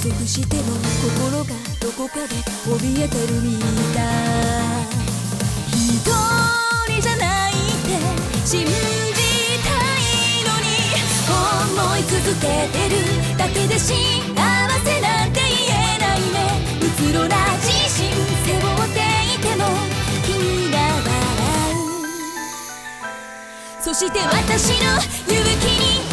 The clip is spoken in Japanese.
くしても心がどこかで怯えてるみたい。一人じゃないって信じたいのに、思い続けてるだけで幸せなんて言えないね。うつろな自信背負っていても君が笑う。そして私の勇気に